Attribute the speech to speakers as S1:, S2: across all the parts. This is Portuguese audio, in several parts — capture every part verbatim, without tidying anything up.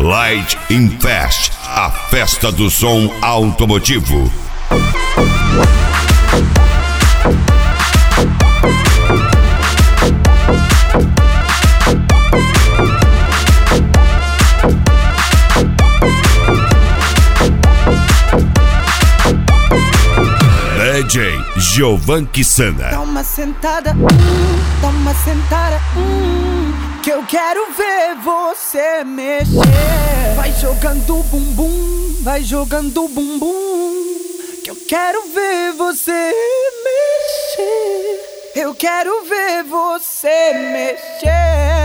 S1: Light in Fast, a festa do som automotivo. D J Giovan Kisana.
S2: Dá uma sentada, hum, dá uma sentada, hum, que eu quero ver você mexer. Vai jogando bumbum, vai jogando bumbum, que eu quero ver você mexer. Eu quero ver você mexer.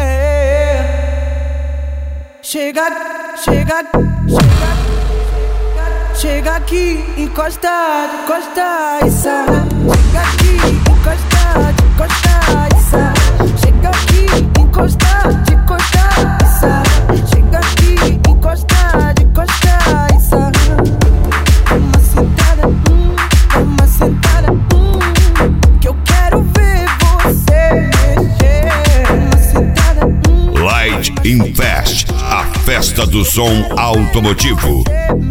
S2: Chega, chega, chega. Chega aqui, encosta, encosta e sai. Chega aqui, encosta, encosta e sai. Chega aqui, encosta, encosta e sai. Chega aqui, encosta, encosta e sai. Dá uma sentada, hum, dá uma sentada, hum, que eu quero ver você mexer. Dá uma sentada, hum.
S1: Light in Fast, a festa do som automotivo.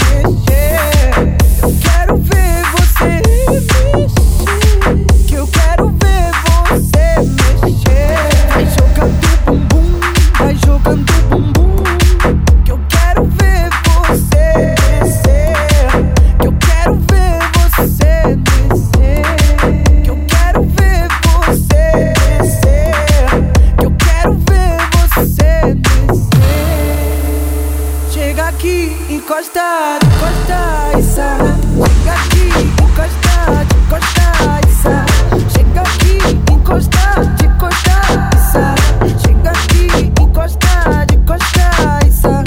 S2: Eu quero ver você mexer, que eu quero ver você mexer. Vai jogando bumbum, vai jogando bumbum, que eu quero ver você descer. Que eu quero ver você descer. Que eu quero ver você descer. Que eu quero ver você descer. Chega aqui, encosta, encosta e sai. Chega aqui, encosta, encosta e sai. Chega aqui, encosta, encosta e sai. Chega aqui, encosta, encosta e sai.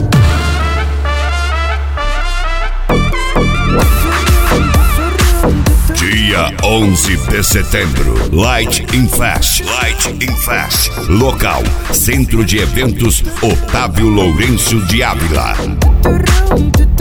S1: Dia onze de setembro, Light in Fast. Light in Fast. Local, Centro de Eventos Otávio Lourenço de Ávila.